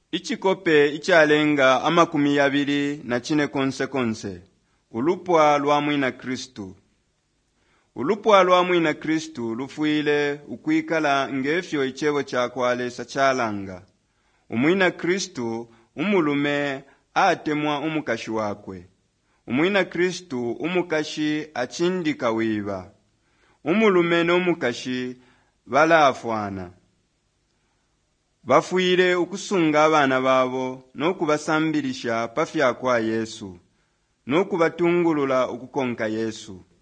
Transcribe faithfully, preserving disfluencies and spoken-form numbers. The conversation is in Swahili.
Ichikope ichalenga amakumi abiri na chine konse konse. Ulupwa lwa mwina Kristu. Ulupwa lwa mwina Kristu lufuile ukwikala ngefyo ichevo chakwale sachalanga. Umwina Kristu umulume atemwa umukashi wakwe. Umwina Kristu umukashi achindika wiba. Umulume no umukashi balafwana. Bafuire ukusunga abana babo no kubasambilisha pafya kwa Yesu no kubatungulula ukukonka Yesu.